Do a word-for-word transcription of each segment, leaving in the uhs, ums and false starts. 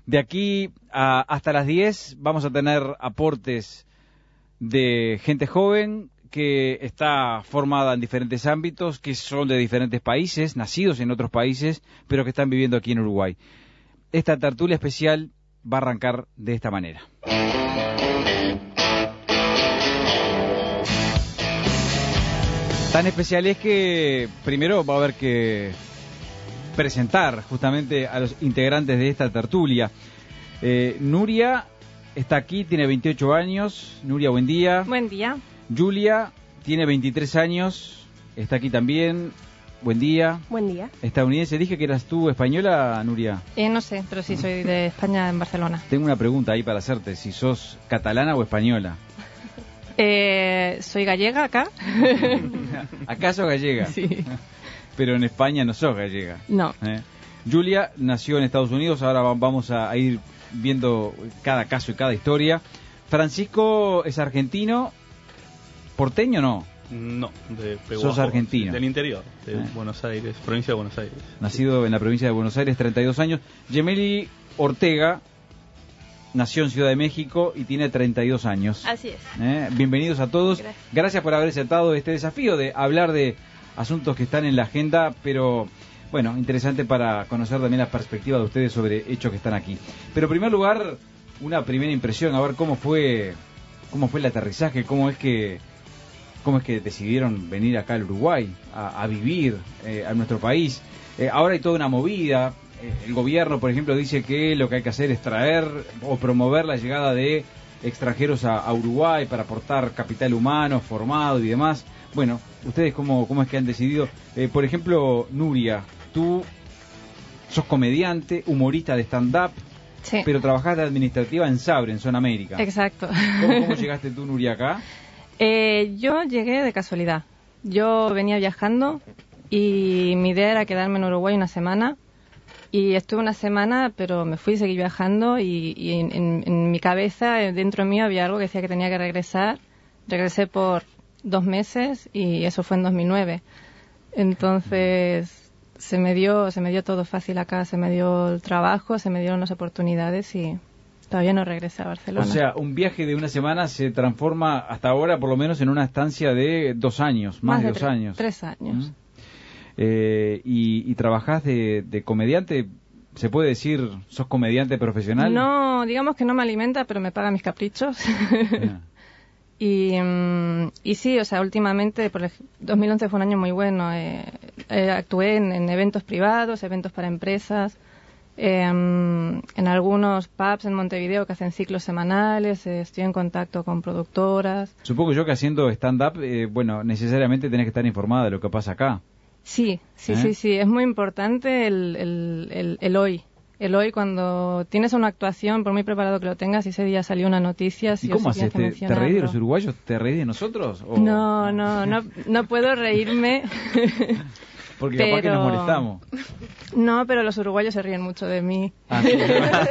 De aquí a, hasta las diez vamos a tener aportes de gente joven que está formada en diferentes ámbitos, que son de diferentes países, nacidos en otros países, pero que están viviendo aquí en Uruguay. Esta tertulia especial va a arrancar de esta manera. Tan especial es que primero va a haber que presentar justamente a los integrantes de esta tertulia. Eh, Nuria está aquí, tiene veintiocho años. Nuria, buen día. Buen día. Julia tiene veintitrés años, está aquí también. Buen día. Buen día. Estadounidense. Dije que eras tú española, Nuria. Eh, no sé, pero sí soy de España, en Barcelona. Tengo una pregunta ahí para hacerte, si sos catalana o española. Eh, soy gallega acá. ¿Acá sos gallega? Sí. Pero en España no sos gallega. No. ¿Eh? Julia nació en Estados Unidos, ahora vamos a ir viendo cada caso y cada historia. Francisco es argentino, porteño no. No, de Pehuajó. Sos argentino. Del interior, de ¿Eh? Buenos Aires, provincia de Buenos Aires. Nacido en la provincia de Buenos Aires, treinta y dos años. Gemelli Ortega nació en Ciudad de México y tiene treinta y dos años. Así es. ¿Eh? Bienvenidos a todos. Gracias. Gracias por haber aceptado este desafío de hablar de asuntos que están en la agenda, pero bueno, interesante para conocer también la perspectiva de ustedes sobre hechos que están aquí. Pero en primer lugar, una primera impresión, a ver cómo fue cómo fue el aterrizaje, cómo es que cómo es que decidieron venir acá al Uruguay a, a vivir eh, a nuestro país. Eh, ahora hay toda una movida. Eh, el gobierno, por ejemplo, dice que lo que hay que hacer es traer o promover la llegada de extranjeros a, a Uruguay para aportar capital humano formado y demás. Bueno, ¿ustedes cómo, cómo es que han decidido? Eh, por ejemplo, Nuria, tú sos comediante, humorista de stand-up, Sí. pero trabajás de administrativa en Sabre, en Zona América. Exacto. ¿Cómo, cómo llegaste tú, Nuria, acá? Eh, yo llegué de casualidad. Yo venía viajando y mi idea era quedarme en Uruguay una semana. Y estuve una semana, pero me fui y seguí viajando y, y en, en, en mi cabeza, dentro mío, había algo que decía que tenía que regresar. Regresé por dos meses y eso fue en dos mil nueve. Entonces se me dio se me dio todo fácil acá, se me dio el trabajo, se me dieron las oportunidades y todavía no regresé a Barcelona. O sea, un viaje de una semana se transforma hasta ahora por lo menos en una estancia de dos años, más, más de, de dos tres, años. Tres años. ¿Mm? Eh, y, y trabajás de, de comediante, ¿se puede decir sos comediante profesional? No, digamos que no me alimenta, pero me paga mis caprichos. Yeah. y, um, y sí, o sea, últimamente, por ejemplo, dos mil once fue un año muy bueno. Eh, eh, actué en, en eventos privados, eventos para empresas, eh, um, en algunos pubs en Montevideo que hacen ciclos semanales, eh, estoy en contacto con productoras. Supongo yo que haciendo stand-up, eh, bueno, necesariamente tenés que estar informada de lo que pasa acá. Sí, sí, ¿Eh? sí, sí. Es muy importante el, el, el, el hoy. El hoy, cuando tienes una actuación, por muy preparado que lo tengas, y ese día salió una noticia... ¿Y cómo haces? ¿Te, ¿Te reís de los uruguayos? ¿Te reís de nosotros? ¿O? No, no, no, no puedo reírme. Porque pero... capaz que nos molestamos. No, pero los uruguayos se ríen mucho de mí. Ah, sí.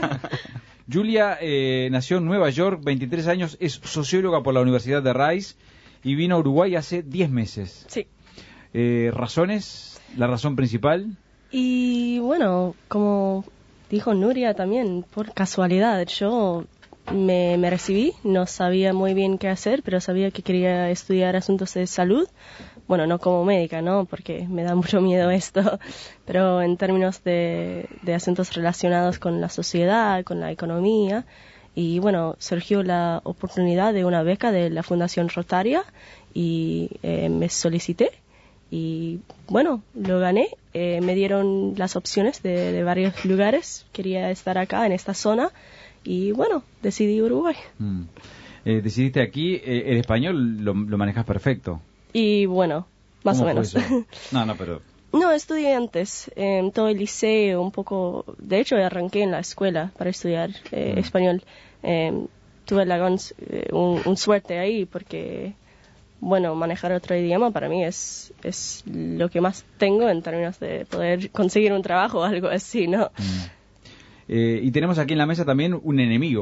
Julia eh, nació en Nueva York, veintitrés años, es socióloga por la Universidad de Rice y vino a Uruguay hace diez meses. Sí. Eh, ¿Razones? ¿La razón principal? Y bueno, como dijo Nuria también, por casualidad, yo me, me recibí, no sabía muy bien qué hacer, pero sabía que quería estudiar asuntos de salud. Bueno, no como médica, ¿no? Porque me da mucho miedo esto, pero en términos de, de asuntos relacionados con la sociedad, con la economía. Y bueno, surgió la oportunidad de una beca de la Fundación Rotaria y eh, me solicité. Y bueno, lo gané, eh, me dieron las opciones de, de varios lugares, quería estar acá en esta zona y bueno, decidí Uruguay. Mm. Eh, decidiste aquí, eh, el español lo, lo manejas perfecto. Y bueno, más o menos. No, no, pero... No, estudié antes, en todo el liceo, un poco, de hecho arranqué en la escuela para estudiar eh, mm. español. Eh, tuve la, eh, un, un suerte ahí porque... Bueno, manejar otro idioma para mí es, es lo que más tengo en términos de poder conseguir un trabajo o algo así, ¿no? Mm. Eh, y tenemos aquí en la mesa también un enemigo.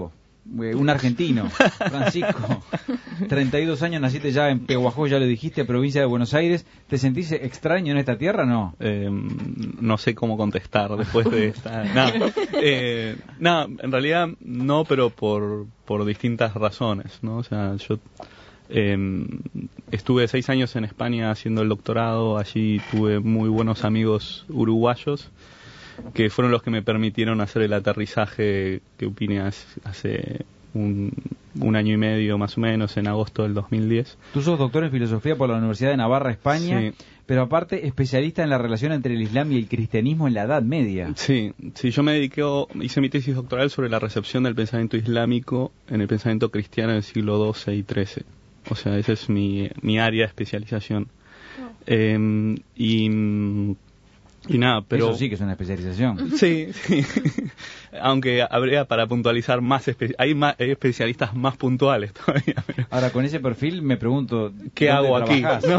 eh, un argentino, Francisco, treinta y dos años, naciste ya en Pehuajó, ya lo dijiste, provincia de Buenos Aires. ¿Te sentís extraño en esta tierra, no? Eh, no sé cómo contestar después de esta... No, eh, no, en realidad no, pero por, por distintas razones, ¿no? O sea, yo eh, estuve seis años en España haciendo el doctorado, allí tuve muy buenos amigos uruguayos, que fueron los que me permitieron hacer el aterrizaje que opine hace, hace un, un año y medio más o menos, en agosto del dos mil diez. Tú sos doctor en filosofía por la Universidad de Navarra, España, sí, pero aparte especialista en la relación entre el Islam y el cristianismo en la Edad Media. Sí, sí, yo me dediqué, hice mi tesis doctoral sobre la recepción del pensamiento islámico en el pensamiento cristiano del siglo doce y trece. O sea, esa es mi, mi área de especialización. Oh. Eh, y... Y nada, pero... Eso sí que es una especialización. Sí, sí. Aunque habría para puntualizar más... Espe... Hay, más, hay especialistas más puntuales todavía. Pero... Ahora, con ese perfil me pregunto... ¿Qué hago aquí? ¿No?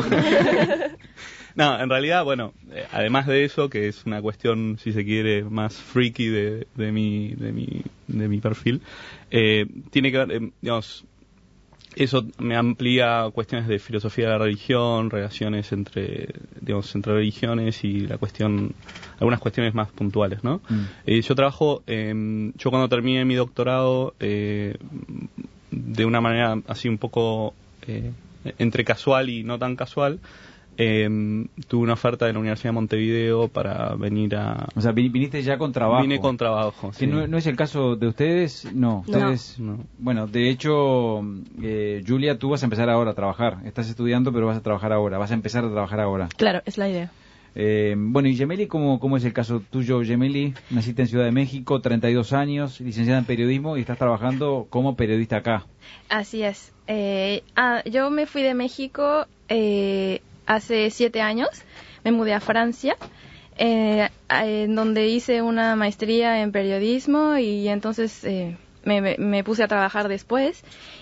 No, en realidad, bueno, eh, además de eso, que es una cuestión, si se quiere, más freaky de, de, mi, de, mi, de mi perfil, eh, tiene que ver, eh, digamos... Eso me amplía cuestiones de filosofía de la religión, relaciones entre, digamos, entre religiones y la cuestión, algunas cuestiones más puntuales, ¿no? Mm. Eh, yo trabajo, eh, yo cuando terminé mi doctorado, eh, de una manera así un poco eh, entre casual y no tan casual, Eh, tuve una oferta de la Universidad de Montevideo para venir a... O sea, viniste ya con trabajo. Vine con trabajo, sí. ¿Que no, no es el caso de ustedes? No, ustedes... No. Bueno, de hecho, eh, Julia, tú vas a empezar ahora a trabajar. Estás estudiando, pero vas a trabajar ahora. Vas a empezar a trabajar ahora. Claro, es la idea. Eh, bueno, y Gemelli, ¿cómo, ¿cómo es el caso tuyo, Gemelli? Naciste en Ciudad de México, treinta y dos años, licenciada en periodismo y estás trabajando como periodista acá. Así es. Eh, ah, yo me fui de México... Eh, Hace siete años me mudé a Francia, eh, en donde hice una maestría en periodismo y entonces eh, me, me puse a trabajar después.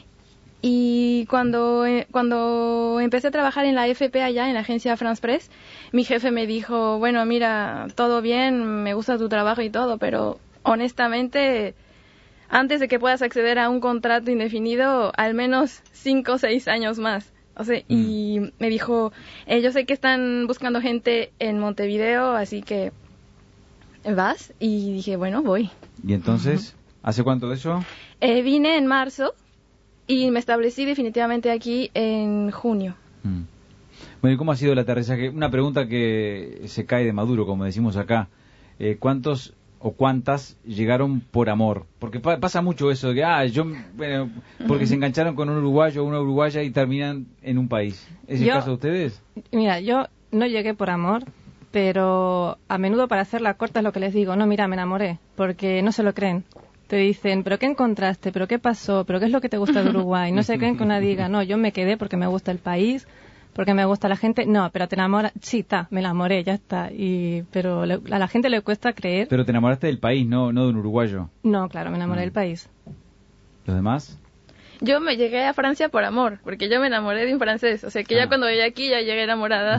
Y cuando, eh, cuando empecé a trabajar en la A F P allá, en la agencia France Press, mi jefe me dijo, bueno, mira, todo bien, me gusta tu trabajo y todo, pero honestamente, antes de que puedas acceder a un contrato indefinido, al menos cinco o seis años más. O sea, mm. y me dijo, eh, yo sé que están buscando gente en Montevideo, así que vas. Y dije, bueno, voy. ¿Y entonces, uh-huh. hace cuánto de eso? Eh, vine en marzo y me establecí definitivamente aquí en junio. Mm. Bueno, ¿y cómo ha sido el aterrizaje? Una pregunta que se cae de maduro, como decimos acá. Eh, ¿Cuántos o cuántas llegaron por amor? Porque pa- pasa mucho eso de que, ah, yo, bueno, porque se engancharon con un uruguayo o una uruguaya y terminan en un país. ¿Es el yo, caso de ustedes? Mira, yo no llegué por amor, pero a menudo para hacerla corta es lo que les digo, no, mira, me enamoré, porque no se lo creen. Te dicen, ¿pero qué encontraste? ¿Pero qué pasó? ¿Pero qué es lo que te gusta de Uruguay? No se creen que una diga, no, yo me quedé porque me gusta el país, porque me gusta la gente. No, pero te enamoras. Sí, está, me enamoré, ya está. Y pero le, a la gente le cuesta creer. Pero te enamoraste del país, no no de un uruguayo. No, claro, me enamoré no. del país. ¿Los demás? Yo me llegué a Francia por amor, porque yo me enamoré de un francés. O sea, que ah. ya cuando llegué aquí ya llegué enamorada.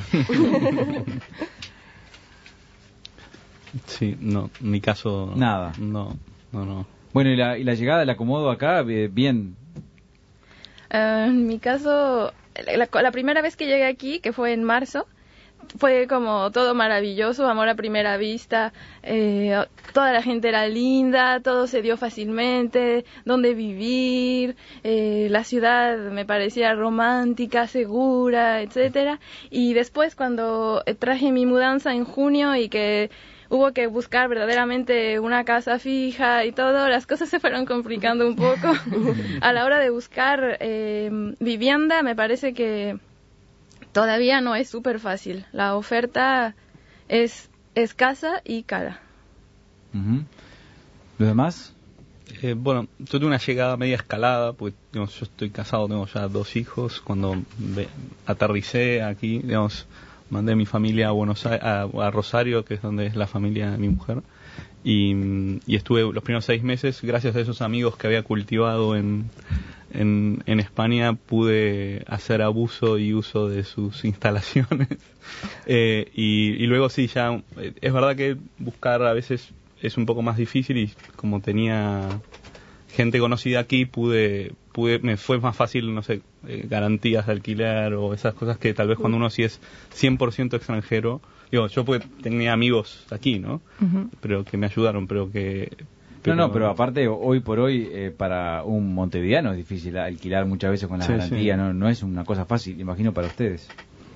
Sí, no, en mi caso... Nada. No, no, no. Bueno, ¿y la, y la llegada del acomodo acá? Bien. Uh, en mi caso... La, la primera vez que llegué aquí, que fue en marzo, fue como todo maravilloso, amor a primera vista, eh, toda la gente era linda, todo se dio fácilmente, dónde vivir, eh, la ciudad me parecía romántica, segura, etcétera. Y después cuando traje mi mudanza en junio y que hubo que buscar verdaderamente una casa fija y todo, las cosas se fueron complicando un poco. A la hora de buscar eh, vivienda, me parece que todavía no es súper fácil. La oferta es escasa y cara. Uh-huh. ¿Los demás? Eh, bueno, yo tuve una llegada media escalada, porque digamos, yo estoy casado, tengo ya dos hijos. Cuando ve, aterricé aquí, digamos... Mandé a mi familia a Buenos Aires, a, a Rosario, que es donde es la familia de mi mujer, y, y estuve los primeros seis meses, gracias a esos amigos que había cultivado en, en, en España, pude hacer abuso y uso de sus instalaciones. eh, y, y luego sí, ya es verdad que buscar a veces es un poco más difícil y como tenía gente conocida aquí pude, pude, me fue más fácil, no sé, eh, garantías de alquiler o esas cosas que tal vez cuando uno sí es cien por ciento extranjero, digo, yo pues, tenía amigos aquí, ¿no? Uh-huh. Pero que me ayudaron, pero que... Pero... No, no, pero aparte, hoy por hoy, eh, para un montevideano es difícil alquilar muchas veces con la sí, garantía, sí. No, no es una cosa fácil, imagino, para ustedes.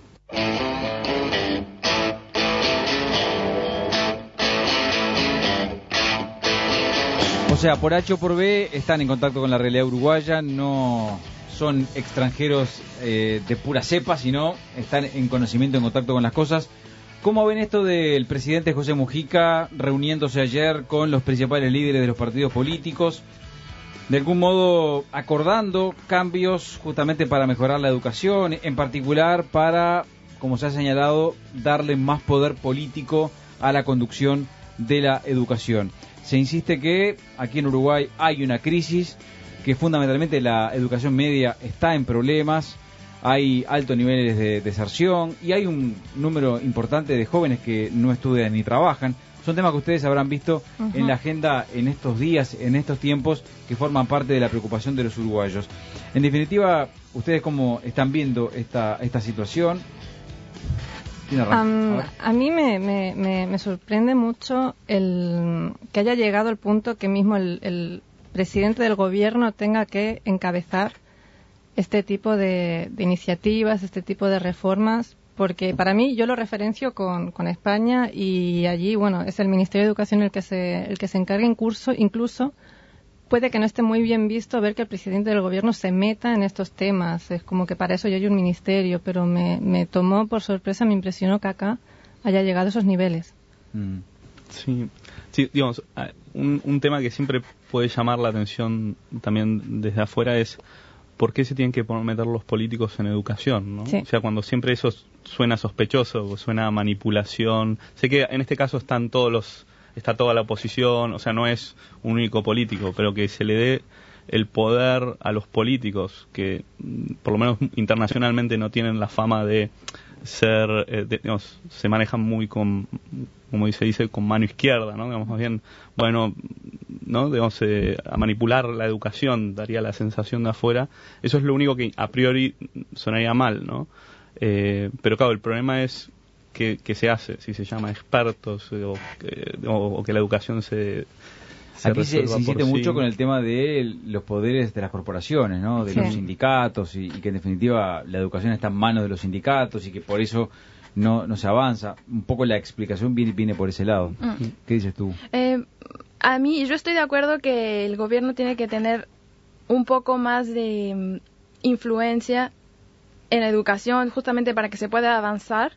O sea, por H o por B están en contacto con la realidad uruguaya, no son extranjeros eh, de pura cepa, sino están en conocimiento, en contacto con las cosas. ¿Cómo ven esto del presidente José Mujica reuniéndose ayer con los principales líderes de los partidos políticos? De algún modo acordando cambios justamente para mejorar la educación, en particular para, como se ha señalado, darle más poder político a la conducción de la educación. Se insiste que aquí en Uruguay hay una crisis, que fundamentalmente la educación media está en problemas, hay altos niveles de deserción y hay un número importante de jóvenes que no estudian ni trabajan. Son temas que ustedes habrán visto uh-huh. en la agenda en estos días, en estos tiempos, que forman parte de la preocupación de los uruguayos. En definitiva, ¿ustedes cómo están viendo esta, esta situación? Um, a, a mí me, me, me, me sorprende mucho el que haya llegado al punto que mismo el, el presidente del gobierno tenga que encabezar este tipo de, de iniciativas, este tipo de reformas, porque para mí yo lo referencio con, con España y allí, bueno, es el Ministerio de Educación el que se, el que se encarga en curso, incluso puede que no esté muy bien visto ver que el presidente del gobierno se meta en estos temas. Es como que para eso ya hay un ministerio, pero me, me tomó por sorpresa, me impresionó que acá haya llegado a esos niveles. Mm. Sí, sí, digamos, un, un tema que siempre puede llamar la atención también desde afuera es ¿por qué se tienen que meter los políticos en educación, ¿no? Sí. O sea, cuando siempre eso suena sospechoso, o suena a manipulación. Sé que en este caso están todos los, está toda la oposición, o sea, no es un único político, pero que se le dé el poder a los políticos que, por lo menos internacionalmente, no tienen la fama de ser, eh, de, digamos, se manejan muy con, como se dice, con mano izquierda, ¿no? Digamos, más bien, bueno, ¿no? Digamos, eh, a manipular la educación, daría la sensación de afuera. Eso es lo único que a priori sonaría mal, ¿no? Eh, pero claro, el problema es que, que se hace, si se llama expertos eh, o, que, o, o que la educación se... Se Aquí se, se insiste mucho sí. con el tema de los poderes de las corporaciones, ¿no? De sí. los sindicatos y, y que en definitiva la educación está en manos de los sindicatos y que por eso no, no se avanza. Un poco la explicación viene, viene por ese lado. Mm. ¿Qué dices tú? Eh, a mí, yo estoy de acuerdo que el gobierno tiene que tener un poco más de um, influencia en la educación justamente para que se pueda avanzar,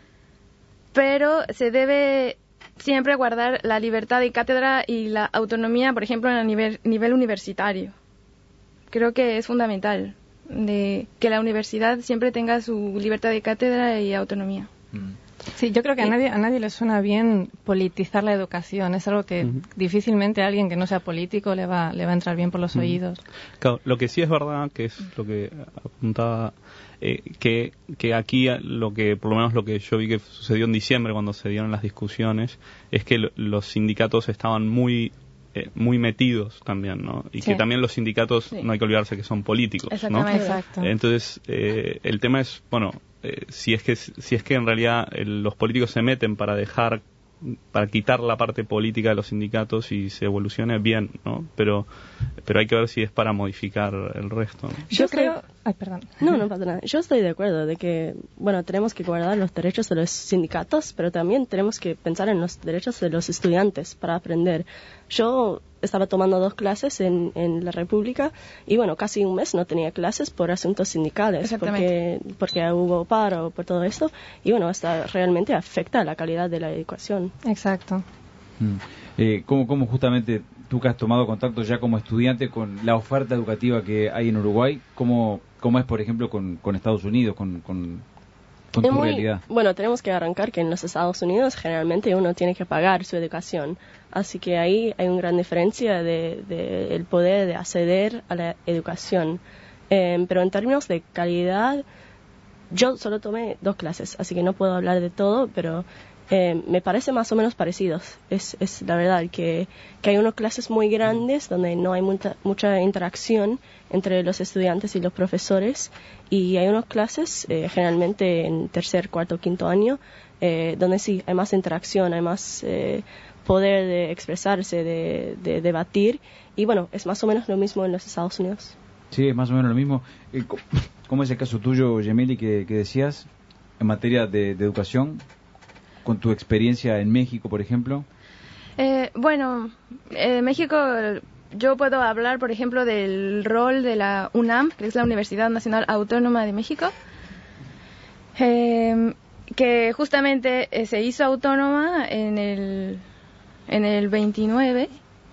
pero se debe siempre guardar la libertad de cátedra y la autonomía, por ejemplo, en el nivel, nivel universitario. Creo que es fundamental de que la universidad siempre tenga su libertad de cátedra y autonomía. Sí, yo creo que a nadie, a nadie le suena bien politizar la educación. Es algo que uh-huh. difícilmente a alguien que no sea político le va, le va a entrar bien por los uh-huh. oídos. Claro, lo que sí es verdad, que es lo que apuntaba, eh, que, que aquí lo que, por lo menos lo que yo vi que sucedió en diciembre cuando se dieron las discusiones, es que lo, los sindicatos estaban muy eh, muy metidos también, ¿no? Y sí. que también los sindicatos, sí. no hay que olvidarse que son políticos, ¿no? Exacto. Entonces, eh, el tema es, bueno, eh, si es que si es que en realidad el, los políticos se meten para dejar, para quitar la parte política de los sindicatos y se evolucione bien, ¿no? Pero pero hay que ver si es para modificar el resto, ¿no? Yo creo... Ay, perdón. No, no pasa nada. Yo estoy de acuerdo de que, bueno, tenemos que guardar los derechos de los sindicatos, pero también tenemos que pensar en los derechos de los estudiantes para aprender. Yo estaba tomando dos clases en, en la República y, bueno, casi un mes no tenía clases por asuntos sindicales, porque, porque hubo paro, por todo esto, y, bueno, hasta realmente afecta la calidad de la educación. Exacto. Mm. Eh, ¿cómo, ¿Cómo justamente tú que has tomado contacto ya como estudiante con la oferta educativa que hay en Uruguay, cómo, cómo es, por ejemplo, con, con Estados Unidos, con, con, con tu muy, realidad? Bueno, tenemos que arrancar que en los Estados Unidos generalmente uno tiene que pagar su educación, así que ahí hay una gran diferencia de, de el poder de acceder a la educación. Eh, pero en términos de calidad, yo solo tomé dos clases, así que no puedo hablar de todo, pero Eh, me parece más o menos parecidos. Es, es la verdad que, que hay unas clases muy grandes donde no hay mucha, mucha interacción entre los estudiantes y los profesores, y hay unas clases eh, generalmente en tercer, cuarto, quinto año eh, donde sí hay más interacción, hay más eh, poder de expresarse, de, de debatir, y bueno, es más o menos lo mismo en los Estados Unidos. Sí, es más o menos lo mismo. Eh, ¿Cómo es el caso tuyo, Yemeli, que, que decías en materia de, de educación? Con tu experiencia en México, por ejemplo. Eh, bueno, en México yo puedo hablar, por ejemplo, del rol de la UNAM, que es la Universidad Nacional Autónoma de México, eh, que justamente eh, se hizo autónoma en el, en el veintinueve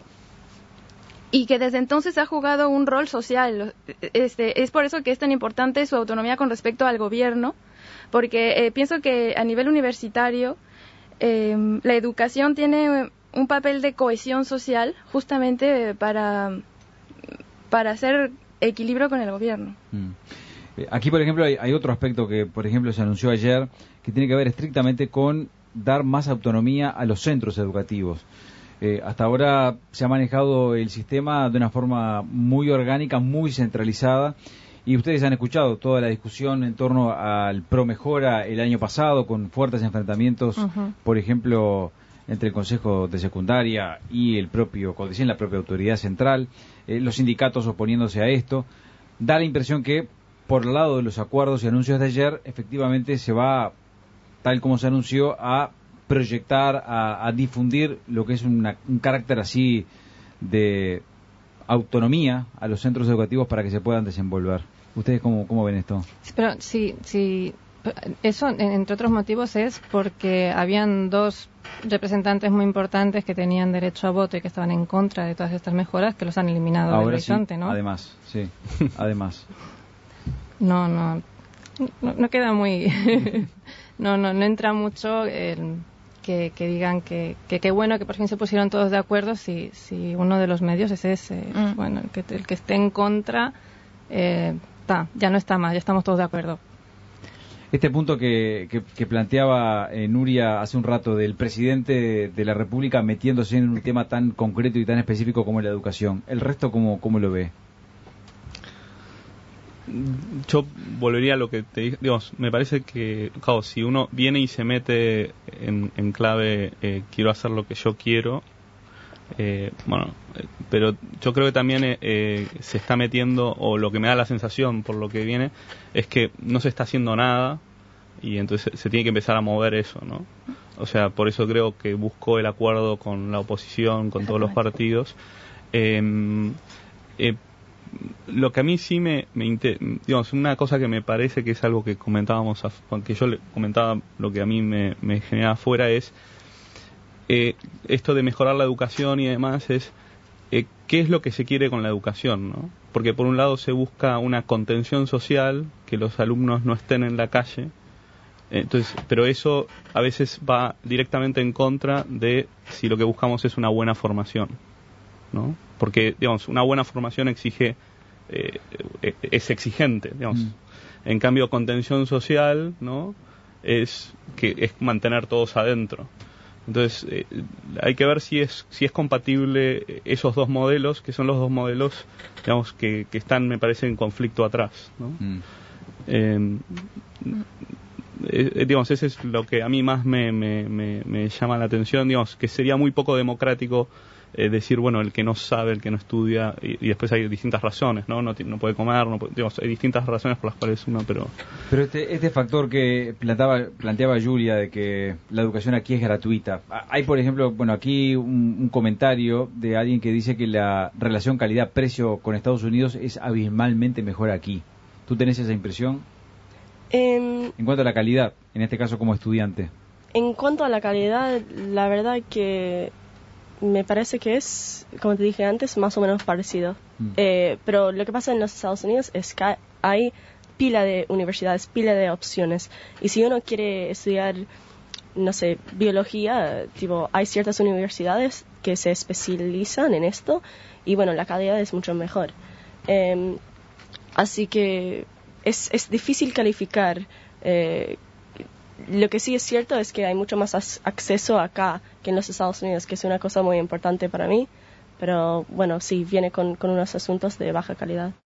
y que desde entonces ha jugado un rol social. Este, es por eso que es tan importante su autonomía con respecto al gobierno, porque eh, pienso que a nivel universitario eh, la educación tiene un papel de cohesión social justamente para, para hacer equilibrio con el gobierno. Mm. Aquí, por ejemplo, hay, hay otro aspecto que, por ejemplo, se anunció ayer, que tiene que ver estrictamente con dar más autonomía a los centros educativos. Eh, hasta ahora se ha manejado el sistema de una forma muy orgánica, muy centralizada, y ustedes han escuchado toda la discusión en torno al ProMejora el año pasado, con fuertes enfrentamientos, uh-huh. por ejemplo, entre el Consejo de Secundaria y el propio CODICEN, la propia autoridad central, eh, los sindicatos oponiéndose a esto. Da la impresión que, por el lado de los acuerdos y anuncios de ayer, efectivamente se va, tal como se anunció, a proyectar, a, a difundir lo que es una, un carácter así de autonomía a los centros educativos para que se puedan desenvolver. ¿Ustedes cómo, cómo ven esto? Sí, pero sí, sí, eso, entre otros motivos, es porque habían dos representantes muy importantes que tenían derecho a voto y que estaban en contra de todas estas mejoras, que los han eliminado del horizonte, sí, ¿no? Además, sí, además. No, no, no, no queda muy... no, no, no entra mucho el... Que, que digan que qué que bueno que por fin se pusieron todos de acuerdo si, si uno de los medios es ese. Mm. Bueno, el que, el que esté en contra, eh, ta, ya no está más, ya estamos todos de acuerdo. Este punto que, que, que planteaba eh, Nuria hace un rato del presidente de la República metiéndose en un tema tan concreto y tan específico como la educación, ¿el resto cómo, cómo lo ve? Yo volvería a lo que te dije, digamos, me parece que, claro, si uno viene y se mete en, en clave, eh, quiero hacer lo que yo quiero, eh, bueno, eh, pero yo creo que también eh, se está metiendo, o lo que me da la sensación por lo que viene, es que no se está haciendo nada, y entonces se, se tiene que empezar a mover eso, ¿no? O sea, por eso creo que buscó el acuerdo con la oposición, con todos los partidos. Eh, eh, Lo que a mí sí me, me inter... digamos, una cosa que me parece que es algo que comentábamos, a... que yo le comentaba, lo que a mí me, me genera afuera es eh, esto de mejorar la educación y demás, es eh, qué es lo que se quiere con la educación, ¿no? Porque por un lado se busca una contención social, que los alumnos no estén en la calle, entonces, pero eso a veces va directamente en contra de si lo que buscamos es una buena formación, ¿no? Porque, digamos, una buena formación exige, eh, es exigente, digamos. Mm. En cambio, contención social, ¿no? Es que es mantener todos adentro. Entonces, eh, hay que ver si es si es compatible esos dos modelos, que son los dos modelos, digamos, que, que están, me parece, en conflicto atrás, ¿no? Mm. Eh, eh, digamos, ese es lo que a mí más me, me, me, me llama la atención, digamos, que sería muy poco democrático Eh, decir, bueno, el que no sabe, el que no estudia, y, y después hay distintas razones, ¿no? No, no puede comer, no puede, digamos, hay distintas razones por las cuales uno, pero... Pero este, este factor que planteaba, planteaba Julia, de que la educación aquí es gratuita. Hay, por ejemplo, bueno, aquí un, un comentario de alguien que dice que la relación calidad-precio con Estados Unidos es abismalmente mejor aquí. ¿Tú tenés esa impresión? En, en cuanto a la calidad, en este caso como estudiante. En cuanto a la calidad, la verdad que me parece que es, como te dije antes, más o menos parecido. Mm. Eh, pero lo que pasa en los Estados Unidos es que hay pila de universidades, pila de opciones. Y si uno quiere estudiar, no sé, biología, tipo, hay ciertas universidades que se especializan en esto y, bueno, la calidad es mucho mejor. Eh, así que es, es difícil calificar eh, lo que sí es cierto es que hay mucho más as- acceso acá que en los Estados Unidos, que es una cosa muy importante para mí, pero bueno, sí, viene con, con unos asuntos de baja calidad.